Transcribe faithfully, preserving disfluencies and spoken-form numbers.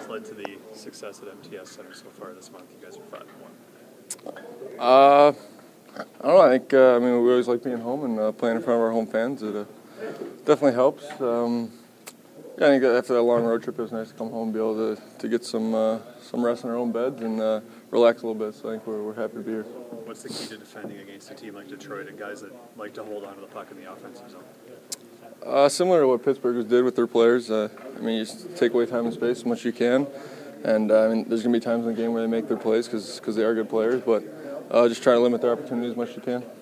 What's led to the success at M T S Center so far this month? You guys are five and one. Uh, I don't know. I think uh, I mean we always like being home and uh, playing in front of our home fans. It uh, definitely helps. Um, yeah, I think after that long road trip, it was nice to come home and be able to, to get some uh, some rest in our own beds and uh, relax a little bit. So I think we're we're happy to be here. What's the key to defending against a team like Detroit and guys that like to hold on to the puck in the offensive zone? Uh, similar to what Pittsburgh did with their players. Uh, I mean, you just take away time and space as much as you can. And uh, I mean, there's going to be times in the game where they make their plays because they are good players. But uh, just try to limit their opportunities as much as you can.